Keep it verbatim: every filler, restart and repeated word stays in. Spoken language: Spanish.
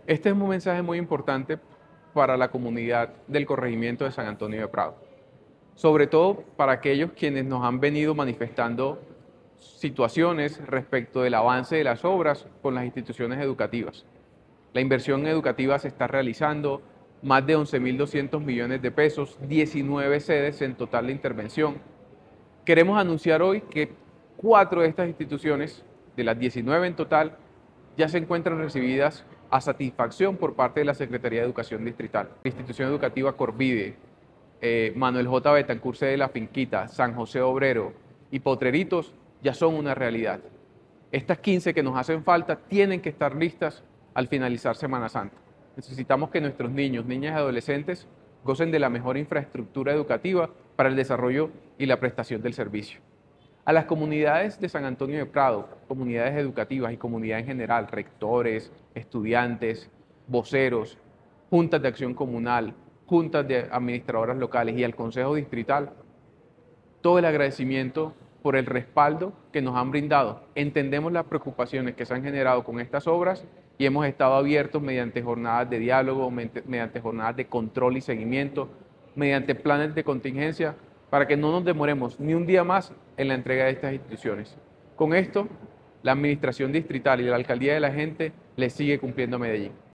Este es un mensaje muy importante para la comunidad del corregimiento de San Antonio de Prado, sobre todo para aquellos quienes nos han venido manifestando situaciones respecto del avance de las obras con las instituciones educativas. La inversión educativa se está realizando, más de once mil doscientos millones de pesos, diecinueve sedes en total de intervención. Queremos anunciar hoy que cuatro de estas instituciones, de las diecinueve en total, ya se encuentran recibidas a satisfacción por parte de la Secretaría de Educación Distrital. La institución educativa Corvide, eh, Manuel J. Betancur de la Finquita, San José Obrero y Potreritos ya son una realidad. Estas quince que nos hacen falta tienen que estar listas al finalizar Semana Santa. Necesitamos que nuestros niños, niñas y adolescentes gocen de la mejor infraestructura educativa para el desarrollo y la prestación del servicio. A las comunidades de San Antonio de Prado, comunidades educativas y comunidad en general, rectores, estudiantes, voceros, juntas de acción comunal, juntas de administradoras locales y al Consejo Distrital, todo el agradecimiento por el respaldo que nos han brindado. Entendemos las preocupaciones que se han generado con estas obras y hemos estado abiertos mediante jornadas de diálogo, mediante jornadas de control y seguimiento, mediante planes de contingencia, para que no nos demoremos ni un día más en la entrega de estas instituciones. Con esto, la Administración Distrital y la Alcaldía de la Gente le sigue cumpliendo a Medellín.